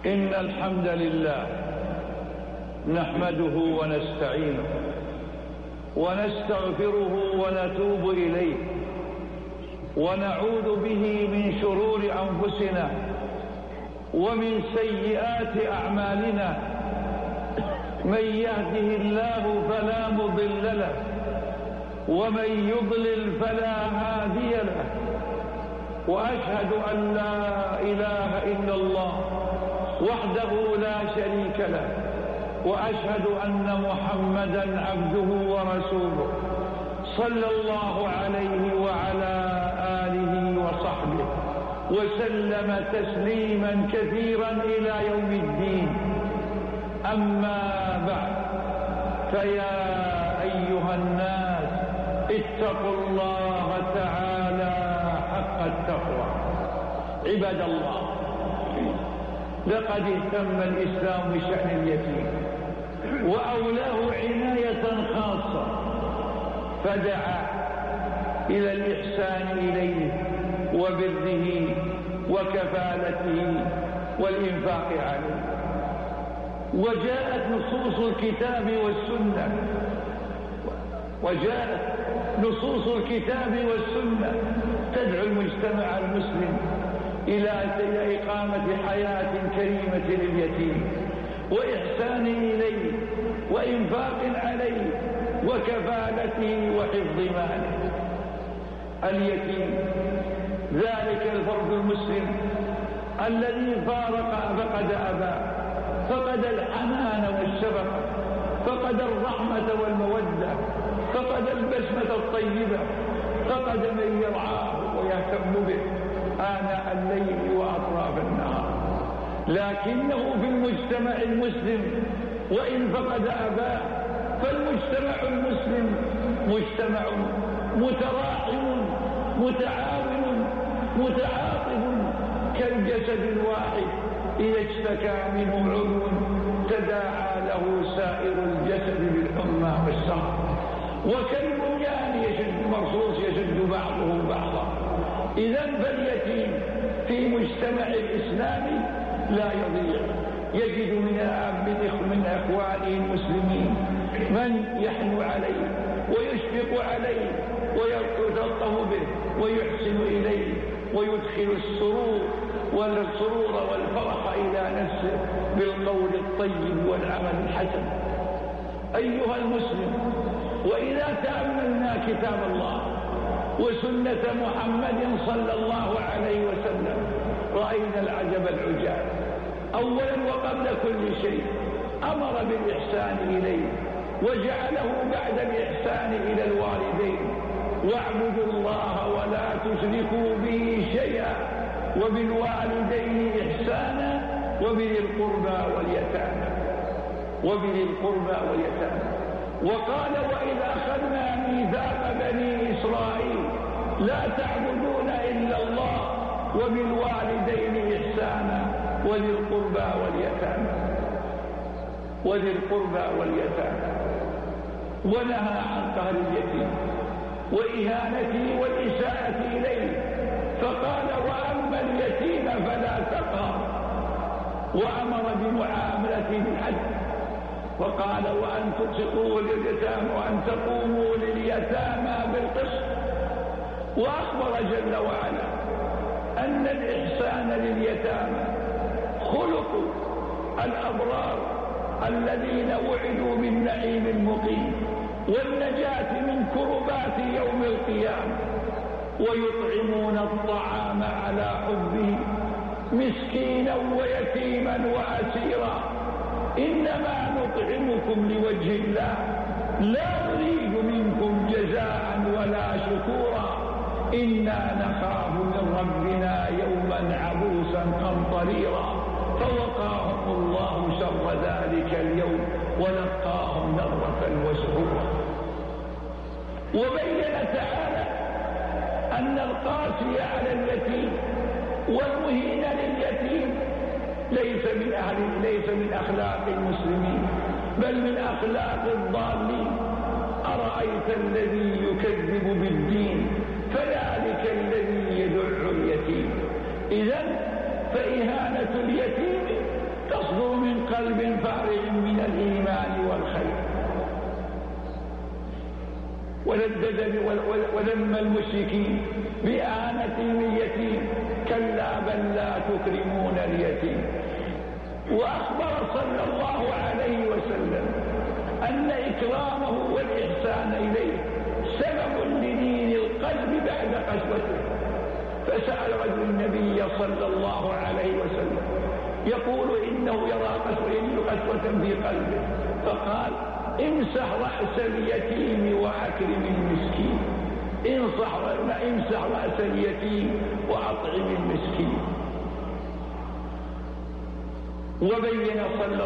إن الحمد لله نحمده ونستعينه ونستغفره ونتوب إليه ونعوذ به من شرور أنفسنا ومن سيئات أعمالنا. من يهده الله فلا مضل له ومن يضلل فلا هادي له، وأشهد أن لا إله إلا الله وحده لا شريك له، وأشهد أن محمدا عبده ورسوله صلى الله عليه وعلى آله وصحبه وسلم تسليما كثيرا إلى يوم الدين. أما بعد، فيا أيها الناس اتقوا الله تعالى حق التقوى. عباد الله، لقد اهتم الإسلام بشأن اليتيم وأولاه عناية خاصة، فدعا إلى الإحسان إليه وبره وكفالته والإنفاق عليه. وجاءت نصوص الكتاب والسنة تدعو المجتمع المسلم إلى إقامة حياة كريمة لليتيم وإحسان إليه وإنفاق عليه وكفالته وحفظ ماله. اليتيم ذلك الفرد المسلم الذي فقد أباه، فقد الحنان والشفقة، فقد الرحمة والمودة، فقد البسمة الطيبة، فقد من يرعاه ويهتم به آناء الليل وأطراف النهار. لكنه في المجتمع المسلم وإن فقد أباه، فالمجتمع المسلم مجتمع متراحم متعاون متعاطف كالجسد الواحد إذا اشتكى منه عضو تداعى له سائر الجسد بالحمى والسهر، وكالبنيان يشد بعضه بعضا. إذن فاليتيم في مجتمع الإسلامي لا يضيع، يجد من أخوانه المسلمين من يحنو عليه ويشفق عليه ويلطف به ويحسن إليه ويدخل السرور والفرح إلى نفسه بالقول الطيب والعمل الحسن. أيها المسلم، وإذا تأملنا كتاب الله وسنة محمد صلى الله عليه وسلم رأينا العجب العجاب. أولا وقبل كل شيء أمر بالإحسان إليه، وجعله بعد الإحسان إلى الوالدين: واعبدوا الله ولا تشركوا به شيئا وبالوالدين إحسانا وبذي القربى واليتامى. وقال: وإذا أخذنا ميثاق بني إسرائيل لا تعبدون إلا الله وبالوالدين إحسانا وذي القربى واليتامى. ونهى عن قهر اليتيم وإهانته والإساءة إليه، فقال: وأما اليتيم فلا تقهر. وأمر بمعاملته بالعدل، وقال: وأن تقسطوا لليتامى وأن تقوموا لليتامى بالقسط. وأخبر جل وعلا أن الإحسان لليتامى خلق الأبرار الذين وعدوا بالنعيم المقيم والنجاة من كربات يوم القيامة، ويطعمون الطعام على حبه مسكينا ويتيما وأسيرا. إنما نطعمكم لوجه الله لا نريد منكم جزاء ولا شكورا إنا نخاف من ربنا يوما عبوسا قمطريرا. فوقاهم الله شر ذلك اليوم ولقاهم نضرة وسرورا. وبين تعالى أن القاسي على اليتيم والمهين لليتيم ليس من أخلاق المسلمين، بل من أخلاق الضالين. أرأيت الذي يكذب بالدين فذلك الذي يدع اليتيم. إذن فإهانة اليتيم وذم المشركين بإهانتهم اليتيم. كلا بل لا تكرمون اليتيم. وأخبر صلى الله عليه وسلم أن إكرامه والإحسان إليه سبب لدين القلب بعد قسوته. فسأل رجل النبي صلى الله عليه وسلم يقول إنه يرى قسوة في قلبه، فقال امسح رأس اليتيم وأكرم المسكين. امسح رأس اليتيم وأطعم المسكين. وبين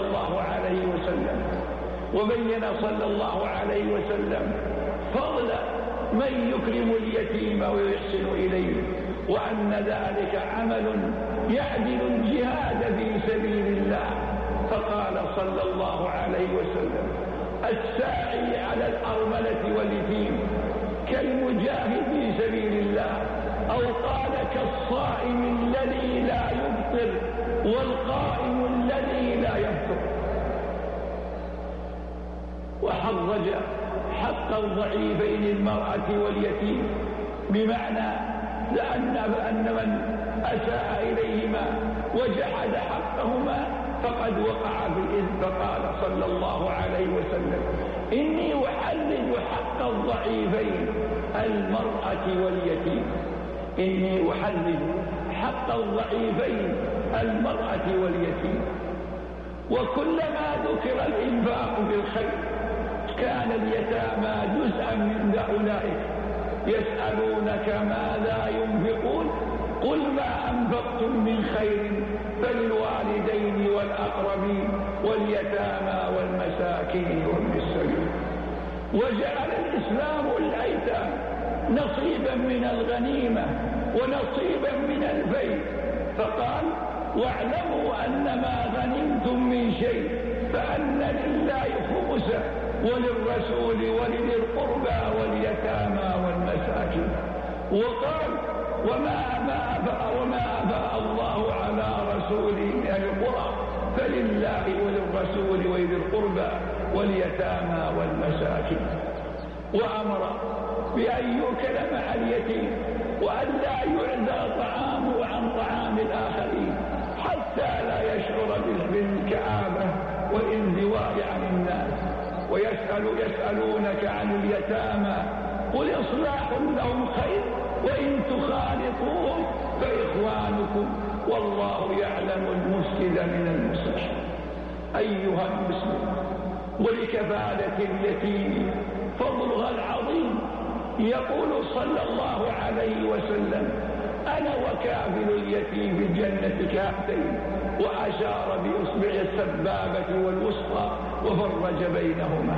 صلى الله عليه وسلم فضل من يكرم اليتيم ويحسن إليه، وأن ذلك عمل يعدل الجهاد في سبيل الله. فقال صلى الله عليه وسلم الساعي على الأرملة واليتيم كالمجاهد في سبيل الله، أو قال كالصائم الذي لا يفطر والقائم الذي لا يفطر. وحرج حق الضعيفين المرأة واليتيم، بمعنى أن من أساء إليهما وجحد حقهما فقد وقع في الإثم. فقال صلى الله عليه وسلم إني أحلل حق الضعيفين المرأة واليتيم. إني أحلل حق الضعيفين المرأة واليتيم. وكلما ذكر الإنفاق بالخير كان اليتامى جزءا من أولئك. يسألونك ماذا ينفقون قل ما أنفقتم من خير فللوالدين والأقربين واليتامى والمساكين وابن السبيل. وجعل الإسلام الأيتام نصيبا من الغنيمة ونصيبا من البيت، فقال واعلموا أن ما غنمتم من شيء فأن لله خمسه وللرسول ولذي القربى واليتامى والمساكين. وقال وما أفاء الله على رسوله من القرى فلله وللرسول ولذي القربى واليتامى والمساكين. وأمر بأن يؤكل مع اليتيم وأن لا يعزى طعامه عن طعام الآخرين حتى لا يشعر بالكآبة والانزواء عن الناس. ويسألونك عن اليتامى قل إصلاح لهم خير وإن تخالطوهم فإخوانكم والله يعلم المفسد من المصلح. أيها المسلم، ولكفالة اليتيم فضلها العظيم. يقول صلى الله عليه وسلم أنا وكافل اليتيم في الجنة كهاتين، وأشار بإصبع السبابة والوسطى وفرج بينهما.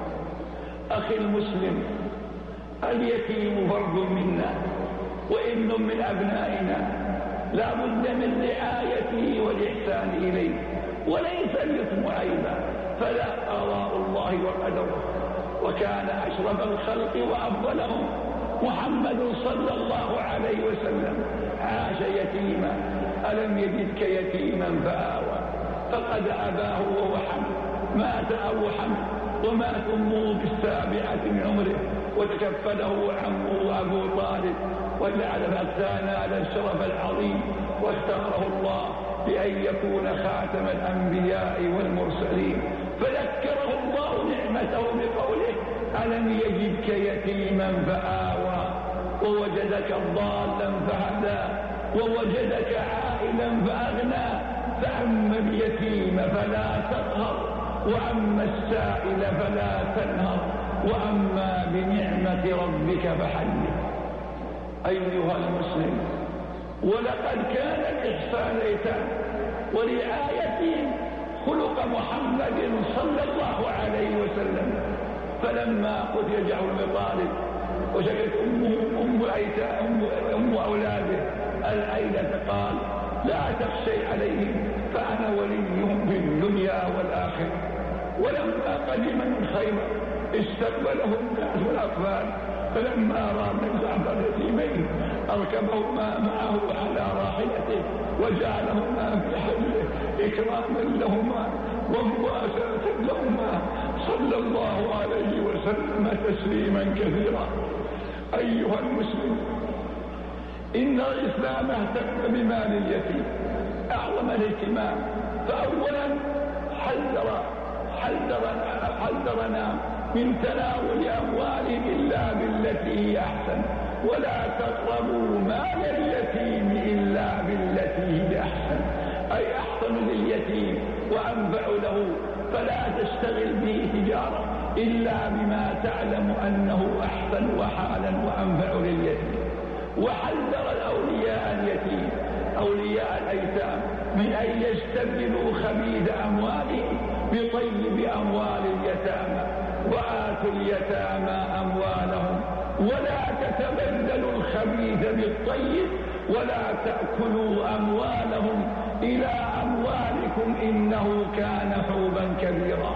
أخي المسلم، اليتيم فرد منا وابن من أبنائنا، لا بد من رعايته والإحسان إليه، وليس اليتم عيبا، فلا قضاء الله وقدره. وكان أشرف الخلق وأفضلهم محمد صلى الله عليه وسلم عاش يتيما. ألم يجدك يتيما فآوى فقد أباه وهو حمل، مات أبو حمل ومات أمه بالسابعة من عمره، وتكفله عمه أبو طالب، وجعل فنال الشرف العظيم، واختاره الله بأن يكون خاتم الأنبياء والمرسلين. فذكره الله نعمته بقوله ألم يجدك يتيما فآوى ووجدك ضالا فهدى ووجدك عائلا فأغنى. فأما اليتيم فلا تقهر وأما السائل فلا تنهر وأما بنعمة ربك فحدث. أيها المسلم، ولقد كان الإحسان الأيتام ورعايتهم خلق محمد صلى الله عليه وسلم. فلما قتل جعفر بن طالب وشكت أم أولاده العيلة قال لا تخشي عليهم فأنا وليهم في الدنيا والآخرة. ولما قدم من خيبر استقبلهم الناس والأطفال، فلما رأى من جعفر اليتيمين أركبهما معه على راحلته وجعلهما في حله إكراما لهما ومواساة لهما، صلى الله عليه وسلم تسليما كثيرا. أيها المسلم، إن الإسلام اهتم بمال اليتيم أعظم الاهتمام. فأولا حذرنا من تناول أموالهم إلا بالتي هي أحسن، ولا تقربوا مال اليتيم إلا بالتي هي أحسن، أي أحسن لليتيم وأنفع له، فلا تشتغل به تجارة إلا بما تعلم أنه أحسن وحالا وأنفع لليتيم. وحذر الأولياء اليتيم أولياء الأيتام من أن يستبدلوا خبيث أموالهم بطيب أموال اليتامى. وآتوا اليتامى أموالهم ولا تتبدلوا الخبيث بالطيب ولا تأكلوا أموالهم إلى أموالكم إنه كان حوبا كبيرا.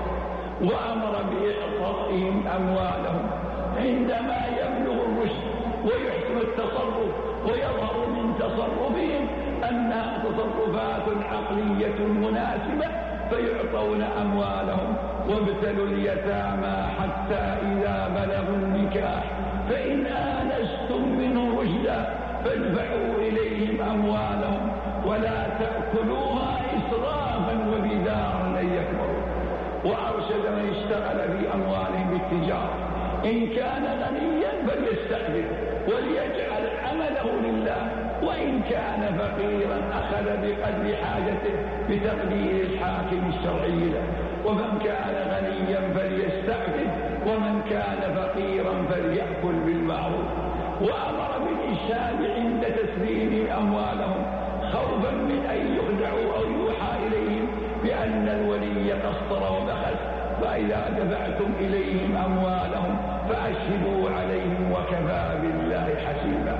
وأمر بإعطائهم أموالهم عندما يبلغ الرشد ويحسن التصرف ويظهر من تصرفهم أنها تصرفات عقلية مناسبة فيعطون أموالهم. وابتلوا اليتامى حتى إذا بلغوا النكاح فإن آنستم منه رشدا فادفعوا إليهم أموالهم ولا تأكلوها إسرافا وبدارا أن يكبروا. وأرشد من اشتغل في أموالهم بالتجارة إن كان غنيا فليستأذن وليجعل عمله لله، وإن كان فقيرا أخذ بقدر حاجته بتقدير الحاكم الشرعي له. ومن كان غنيا فليستعفف ومن كان فقيرا فليأكل بالمعروف. وأمر بالإشهاد عند تسليم أموالهم خوفا من أن يخدعوا أو يوحى إليهم بأن الولي قصر وبخس، فإذا دفعتم إليهم أموالهم فأشهدوا عليهم وكفى بالله حسيبا.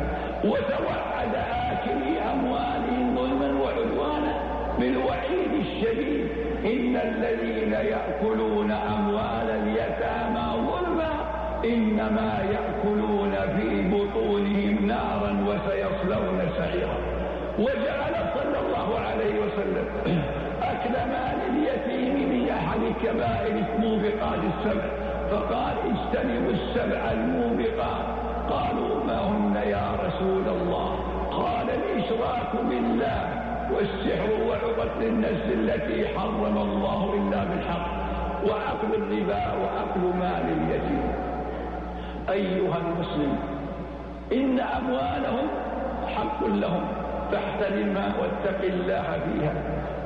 وتوعد آكلي أموالهم ظلما وعدوانا بالوعيد الشديد: إن الذين يأكلون أموال اليتامى ظلما إنما يأكلون في بطونهم نارا وسيصلون سعيرا. وجعل صلى الله عليه وسلم أكل مال اليتيم من أحد كبائر موبقات السبع، فقال: اجتنبوا السبع الموبقات. قالوا: ما هن يا رسول الله؟ قال: الإشراك بالله والسحر وعقد النفس التي حرم الله إلا بالحق وأكل الربا وأكل مال اليتيم. أيها المسلم، إن أموالهم حق لهم فاحترمها واتق الله فيها.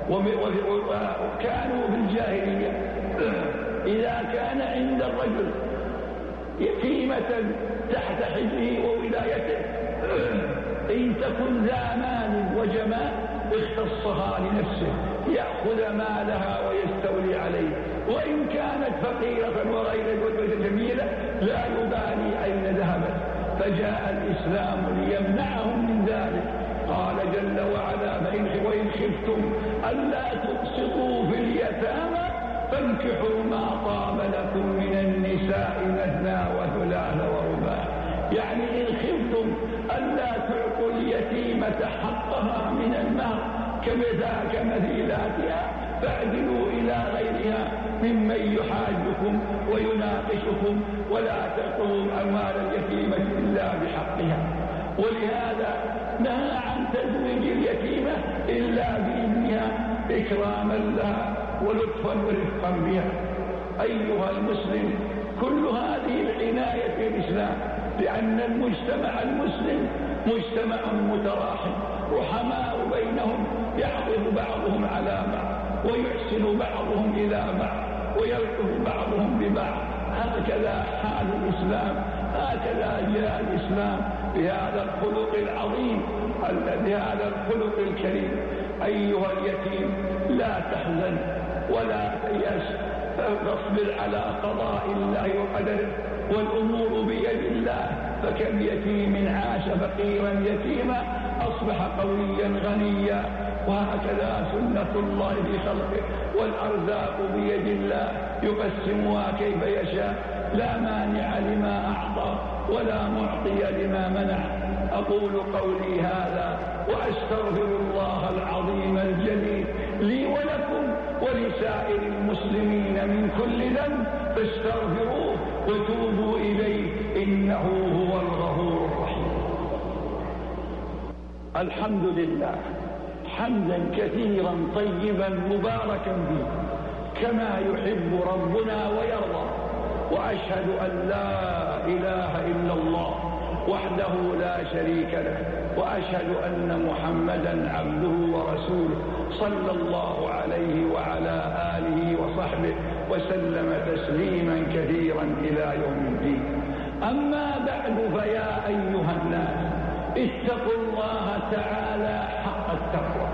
وكانوا في الجاهلية إذا كان عند الرجل يتيمة تحت حجره وولايته إن تكن ذا مال وجمال اختصها لنفسه يأخذ مالها ويستولي عليه، وإن كانت فقيرة وغير جميلة لا يبالي أين ذهبت. فجاء الإسلام ليمنعهم من ذلك. قال جل وعلا: وإن خفتم ألا تقسطوا في اليتامى فانكحوا ما طاب لكم من النساء مثنى وثلاث ورباع. يعني إن خفتم ألا تعطوا اليتيمة حقها من المهر كمثيلاتها فاعدلوا إلى غيرها ممن يحاجكم ويناقشكم ولا تأخذوا أموال اليتيمة إلا بحقها. ولهذا نهى عن تزويج اليتيمة إلا بإذنها إكراما لها ولطفا ورفقا بها. أيها المسلم، كل هذه العناية في الإسلام لأن المجتمع المسلم مجتمع متراحم رحماء بينهم، يعطف بعضهم على بعض ويحسن بعضهم إلى بعض ويلطف بعضهم ببعض. هكذا حال الإسلام، هكذا جاء الإسلام بهذا الخلق العظيم، بهذا الخلق الكريم. أيها اليتيم، لا تحزن ولا تيأس، فاصبر على قضاء الله وقدره، والأمور بيد الله. فكم يتيم عاش فقيرا يتيما أصبح قويا غنيا، وهكذا سنة الله في خلقه. والأرزاق بيد الله يقسمها كيف يشاء، لا مانع لما أعطى ولا معطي لما منع. أقول قولي هذا وأستغفر الله العظيم الجليل لي ولكم ولسائر المسلمين من كل ذنب فاستغفروه وتوبوا إليه إنه هو الغفور الرحيم. الحمد لله حمدا كثيرا طيبا مباركا فيه كما يحب ربنا ويرضى، وأشهد أن لا إله إلا الله وحده لا شريك له، وأشهد أن محمدا عبده ورسوله صلى الله عليه وعلى آله وصحبه وسلم تسليما كثيرا إلى يوم الدين. أما بعد فيا أيها الناس اتقوا الله تعالى حق التقوى.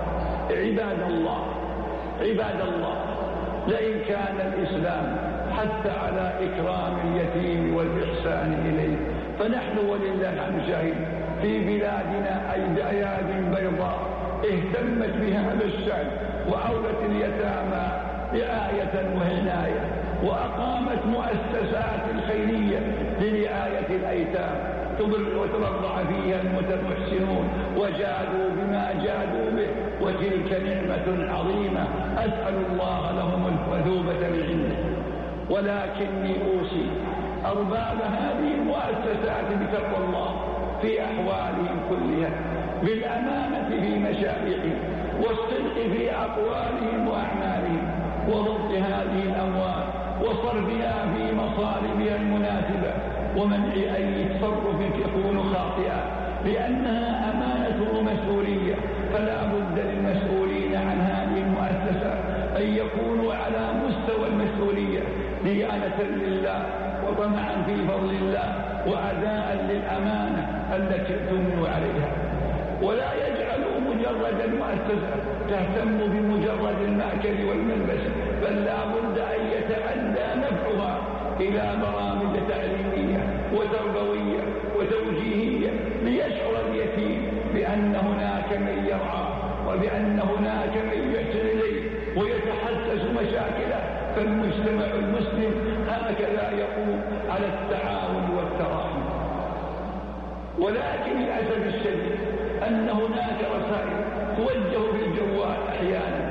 عباد الله لئن كان الإسلام حتى على إكرام اليتيم والإحسان إليه، فنحن ولله الحمد شاهد في بلادنا أياد بيضاء اهتمت بهذا الشأن وأولت اليتامى رعاية وعناية، وأقامت مؤسسات خيرية لرعاية الأيتام وترضع فيها المحسنون وجادوا بما جادوا به، وتلك نعمة عظيمة أسأل الله لهم الوثوبة من عنده. ولكني أوصي أرباب هذه المؤسسات بتقوى الله في أحوالهم كلها، بالأمانة في مشاريعهم والصدق في أقوالهم وأعمالهم، وضبط هذه الأموال وصرفها في مصارفها المناسبة، ومنع أي تصرف يكون خاطئا، لأنها أمانة ومسؤولية. فلا بد للمسؤولين عن هذه المؤسسات أن يكونوا على مستوى المسؤولية ديانة لله وطمعا في فضل الله وأداء للأمانة التي اؤتمنوا عليها، ولا يجعلوا مجرد المؤسسة تهتم بمجرد المأكل والملبس، بل لا بد أن يتعدى نفعها إلى برامج تعليمية وتربوية وتوجيهية، ليشعر اليتيم بأن هناك من يرعاه وبأن هناك من يحسن إليه ويتحسس مشاكله. فالمجتمع المسلم هكذا يقوم على التعاون والتراحم. ولكن للأسف الشديد أن هناك رسائل توجه بالجوال أحيانا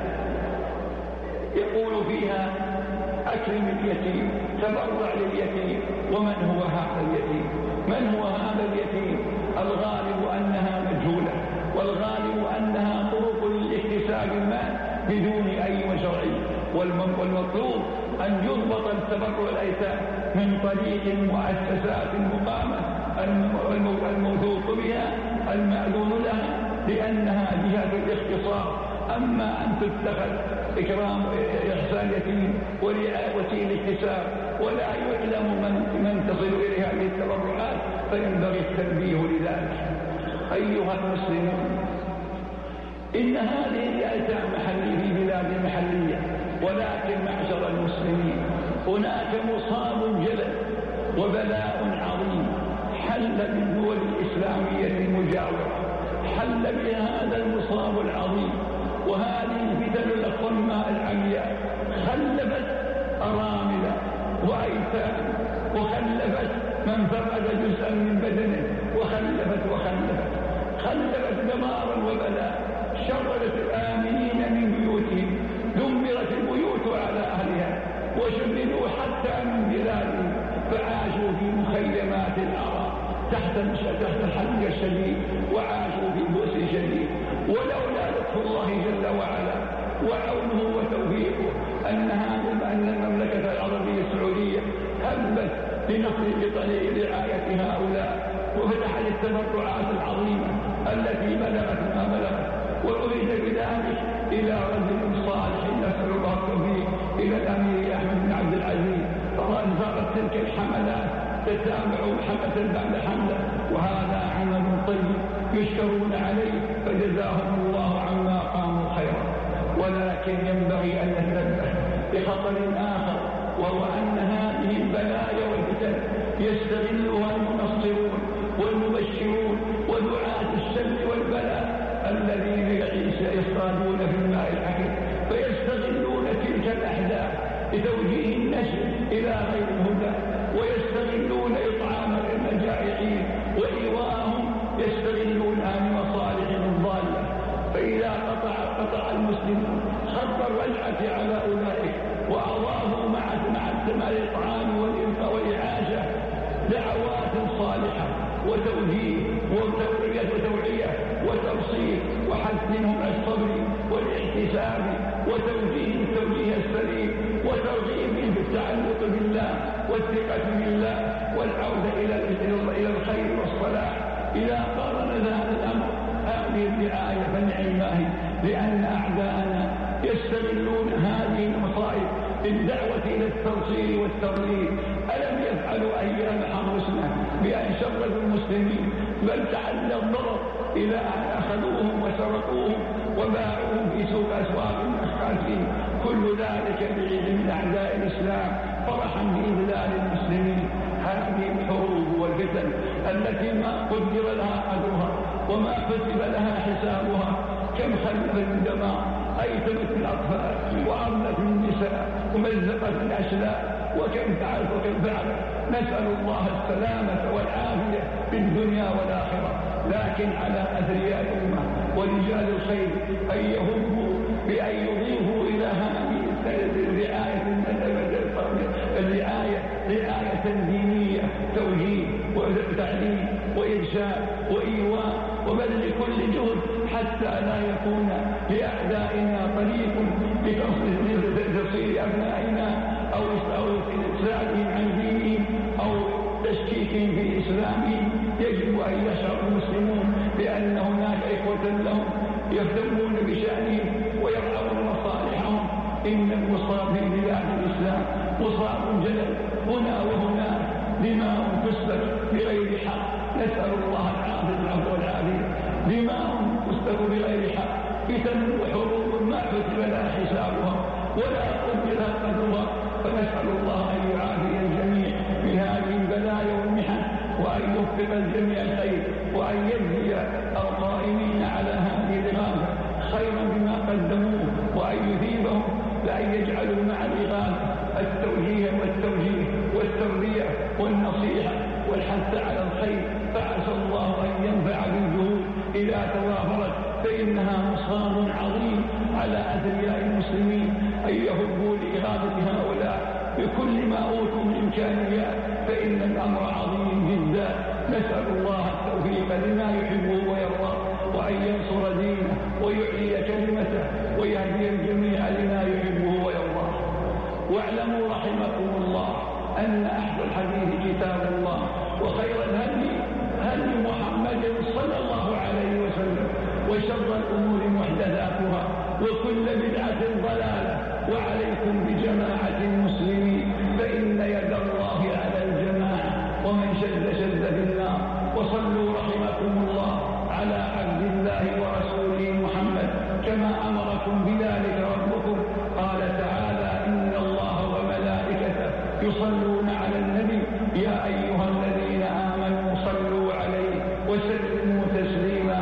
يقول فيها أكرم اليتيم، تبرع لليتيم. ومن هو هذا اليتيم؟ من هو هذا اليتيم؟ الغالب أنها مجهولة، والغالب أنها طرق لاكتساب المال بدون أي مشروعية، والمطلوب أن يضبط التبرع الأيتام من طريق المؤسسات المقامة الموثوق بها المأذون لها، لأنها جهة الاختصاص. أما أن تتخذ إحسان يتيم وسيلة اكتساب ولا يعلم من تصل إليه هذه التبرعات، فينبغي التنبيه لذلك. أيها المسلمون، إن هذه الأيتام محلية في بلاد محلية، ولكن معشر المسلمين هناك مصاب جلل وبلاء عظيم حل بالدول الإسلامية المجاورة، حل بها هذا المصاب العظيم. وهذه الفتن الأصماء العمياء خلفت أرامل وأيتام، وخلفت من فقد جزءا من بدنه، خلفت دمارا وبلاء، شردت الآمنين من بيوتهم، دمرت البيوت على أهلها، وشردوا حتى من بلادهم، فعاشوا في مخيمات الأعراض تحت الحرب الشديد، وعاشوا في بؤس شديد. ولولا لطف الله جل وعلا وعونه وتوفيقه أن المملكة العربية السعودية هبت لنصر رعاية هؤلاء، وفتحت التبرعات العظيمة التي بلغت ما بلغت، وأريد بذلك إلى رجل صالح نسأل الله التوفيق، إلى الأمير أحمد بن عبد العزيز، فأنفقت تلك الحملات تتابع حملة بعد حملة، وهذا عمل طيب يشكرون عليه، فجزاهم الله عما قاموا خيرا. ولكن ينبغي أن نتنبه بخطر آخر، وهو أن هذه البلايا والفتن يستغلها المنصرون والمبشرون ودعاة الشر والبلاء الذين يصطادون في الماء الحكيم، فيستغلون تلك الأحداث لتوجيه النشر إلى غير الهدى، ويستغلون إطعام الجائعين وإيواءهم، يستغلونها لمصالحهم الضالة. فإذا قطع المسلمون خط الرجعة على أولئك وأضافوا مع والتبصير وحثهم على الصبر والاحتساب وتوجيه التوجيه السليم وترغيبهم بالتعلق بالله والثقة بالله والعودة إلى الخير والصلاح. إذا قارن هذا الأمر هذه الرعاية فنعم هي، لأن أعداءنا يستغلون هذه المصائب بالدعوة إلى التنصير والتضليل. ألم يفعلوا أيام حرسنا بأن شردوا المسلمين، بل تعدى الضرر إلى أن أخذوهم وسرقوهم وباعوهم في سوق أسواق المساكين. كل ذلك بعيد من أعداء الإسلام فرحا بإذلال المسلمين. هذه الحروب والفتن التي ما قدر لها قدرها وما كتب لها حسابها، كم خلف الدماء، أيتمت الأطفال وأرنت النساء ومزقت الأشلاء، وكم فعلت وكم فعلت. نسأل الله السلامة والعافية في الدنيا والآخرة. لكن على أثرياء الأمة ورجال الخير أن يهموا بأن يضيفوا إلى هذه رعاية دينية، توجيه وتعليم وإرشاد وإيواء وبذل كل جهد حتى لا يكون لأعدائنا طريق لتصير أبنائنا أو إسرائهم عن دينهم أو تشكيكهم في إسلامهم. يجب أن يشعر المسلمون بأن هناك إخوة لهم يهتمون بشأنهم ويرعون مصالحهم. إن المصاب في بلاد الإسلام مصاب جلل هنا وهناك، دماء تسفك بغير حق، نسأل الله العافية والعافية. دماء تسفك بغير حق، فتن وحروب ما كتب لها حسابها ولا قدر لها قدرها. فنسأل الله أن يعافي الجميع من هذه البلايا والمحن، وأن يوفق الجميع الخير، وأن يجزي القائمين على هذه الإغاثة خيرا بما قدموه، وأن يثيبهم بأن يجعلوا مع الإغاثة التوجيه والتربية والنصيحة والحث على الخير. فعسى الله أن ينفع بالجهود إذا توافرت، فإنها مصاب عظيم على أثرياء المسلمين أن يهبوا لإغاثة هؤلاء بكل ما أوتوا من إمكانيات، فإن الأمر عظيم جدا. نسأل الله التوفيق لما يحبه ويرضى، وأن ينصر دينه ويعلي كلمته ويهدي الجميع لما يحبه ويرضى. واعلموا رحمكم الله أن أحسن الحديث كتاب الله، وخير الهدي هدي محمد صلى الله عليه وسلم، وشر الأمور محدثاتها، وكل بدعة ضلالة. وعليكم بجماعة المسلمين، فإن يد الله على الجماعة، ومن شد في النار. وصلوا رحمكم الله على عبد الله ورسوله محمد كما أمركم بذلك ربكم. قال تعالى: إن الله وملائكته يصلون على النبي يا أيها الذين آمنوا صلوا عليه وسلموا تسليما.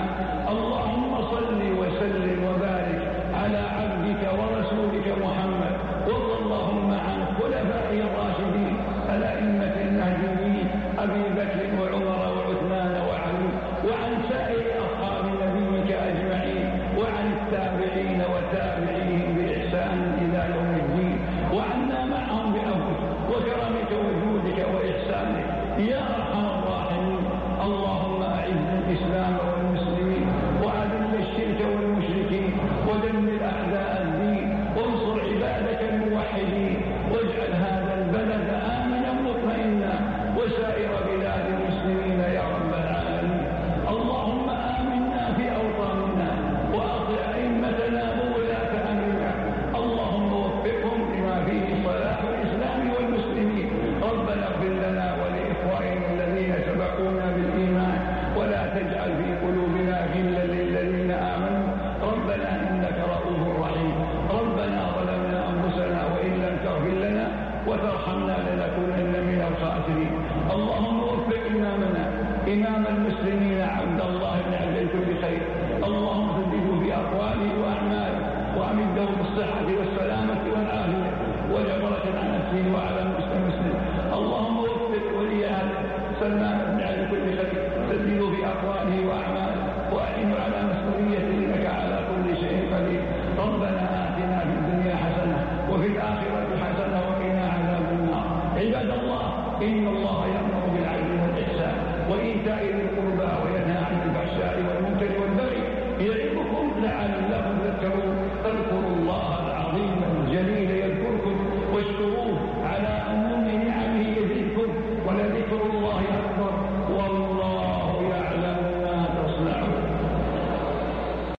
اللهم صل وسلم وبارك على عبدك ورسولك محمد، وارض اللهم عن خلفائه الراشدين الأئمة المهديين أبي بكر وعمر وعثمان وعلي، وعن سائر أصحاب نبيك أجمعين، وعن التابعين وتابعيهم بإحسان إلى يوم الدين، وعنا معهم بعفوك وكرمك وجودك وإحسانك يا أرحم الراحمين. اللهم أعز الإسلام والمسلمين، وأذل الشرك والمشركين، ودمر أعداء الدين، وانصر عبادك الموحدين، واجعل هذا البلد آمنا مطمئنا وسائر بلاد المسلمين يا رب العالمين. اللهم آمنا في أوطاننا، وأطع أئمتنا وولاة أمرنا، اللهم وفقهم لما فيه صلاح الإسلام والمسلمين. ربنا اغفر لنا ولإخواننا الذين سبقونا بالإيمان، ولا تجعل في قلوبنا غلا للذين آمنوا ربنا إنك رؤوف رحيم. ربنا ظلمنا أنفسنا وإن لم تغفر لنا وترحمنا لنكونن من الخاسرين. اللهم وفق إمامنا إمام المسلمين عبد الله بن عبد كل خير، اللهم سدده في أقواله وأعماله، وأمده بالصحة والسلامة والعافية، وجبرة عن نفسه وعلى المسلم. اللهم وفق ولي سلمان بن عبد كل خير، سدده في أقواله وأعماله، وأعينه على مسؤوليته إنك على كل شيء قدير. ربنا آتنا في الدنيا حسنة وفي الآخرة